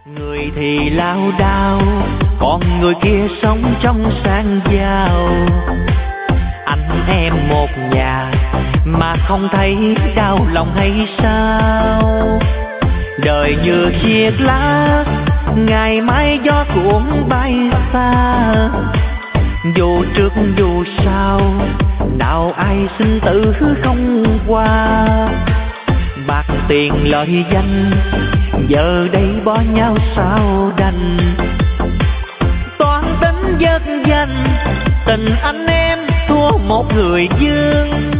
Người thì lao đao, còn người kia sống trong sang giàu. Anh em một nhà mà không thấy đau lòng hay sao? Đời như chiếc lá, ngày mai gió cuốn bay xa. Dù trước dù sau, nào ai sinh tử không qua. Bạc tiền lợi danh, giờ đây bỏ nhau sao đành. Toan tính vất danh, tình anh em thua một người dương.